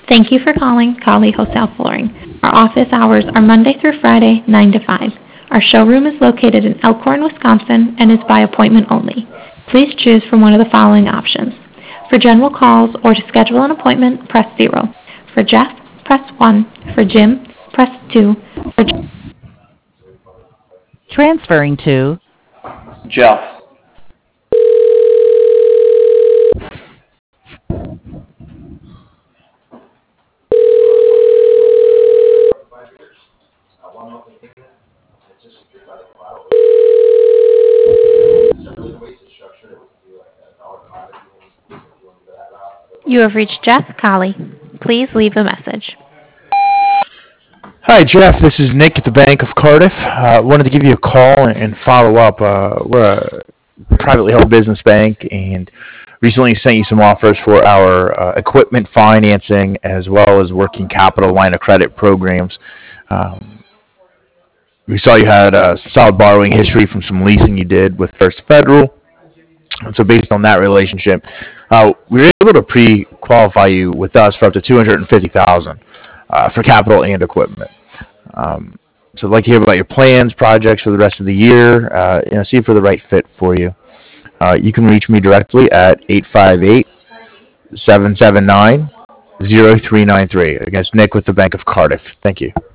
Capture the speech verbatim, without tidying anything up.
Thank you for calling Colley Wholesale Flooring. Our office hours are Monday through Friday, nine to five. Our showroom is located in Elkhorn, Wisconsin, and is by appointment only. Please choose from one of the following options. For general calls or to schedule an appointment, press zero. For Jeff, press one. For Jim, press two. For Transferring to Jeff. You have reached Jeff Colley. Please leave a message. Hi, Jeff. This is Nick at the Bank of Cardiff. Uh, wanted to give you a call and, and follow up. Uh, we're a privately held business bank and recently sent you some offers for our uh, equipment financing as well as working capital line of credit programs. Um, we saw you had a solid borrowing history from some leasing you did with First Federal. And so based on that relationship, uh, we were able to pre-qualify you with us for up to two hundred fifty thousand dollars uh, for capital and equipment. Um, so I'd like to hear about your plans, projects for the rest of the year, uh, you know, see if we're the right fit for you. Uh, you can reach me directly at eight five eight, seven seven nine, zero three nine three. Against Nick with the Bank of Cardiff. Thank you.